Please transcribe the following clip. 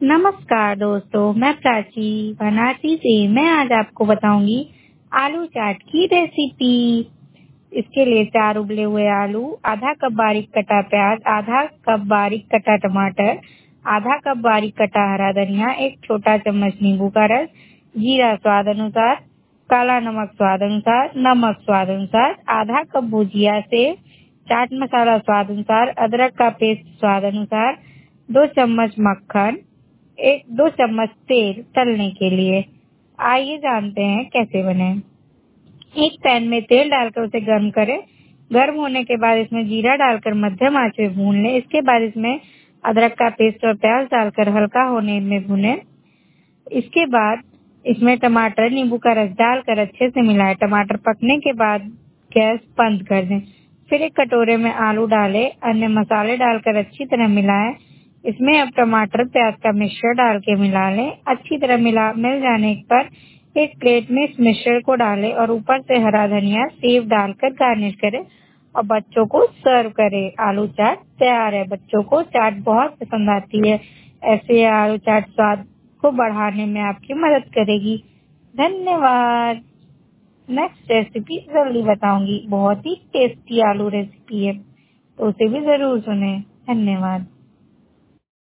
नमस्कार दोस्तों, मैं प्राची बनारसी से। मैं आज आपको बताऊंगी आलू चाट की रेसिपी। इसके लिए 4 उबले हुए आलू, आधा कप बारीक कटा प्याज, आधा कप बारीक कटा टमाटर, आधा कप बारीक कटा हरा धनिया, 1 छोटा चम्मच नींबू का रस, जीरा स्वाद अनुसार, काला नमक स्वाद अनुसार, नमक स्वाद अनुसार, आधा कप भुजिया से, चाट मसाला स्वाद अनुसार, अदरक का पेस्ट स्वाद अनुसार, 2 चम्मच मक्खन, 1-2 चम्मच तेल तलने के लिए। आइए जानते हैं कैसे बने। एक पैन में तेल डालकर उसे गर्म करें। गर्म होने के बाद इसमें जीरा डालकर मध्यम आंच में भून लें। इसके बाद इसमें अदरक का पेस्ट और प्याज डालकर हल्का होने में भूनें। इसके बाद इसमें टमाटर, नींबू का रस डालकर अच्छे से मिलाएं। टमाटर पकने के बाद गैस बंद कर दें। फिर एक कटोरे में आलू डालें, अन्य मसाले डालकर अच्छी तरह मिलाएं। इसमें अब टमाटर प्याज का मिश्रण डाल के मिला लें। अच्छी तरह मिल जाने पर एक प्लेट में इस मिश्रण को डालें और ऊपर से हरा धनिया, सेव डालकर गार्निश करें और बच्चों को सर्व करें। आलू चाट तैयार है। बच्चों को चाट बहुत पसंद आती है। ऐसे आलू चाट स्वाद को बढ़ाने में आपकी मदद करेगी। धन्यवाद। नेक्स्ट रेसिपी जल्दी बताऊंगी। बहुत ही टेस्टी आलू रेसिपी है, तो उसे भी जरूर सुने। धन्यवाद।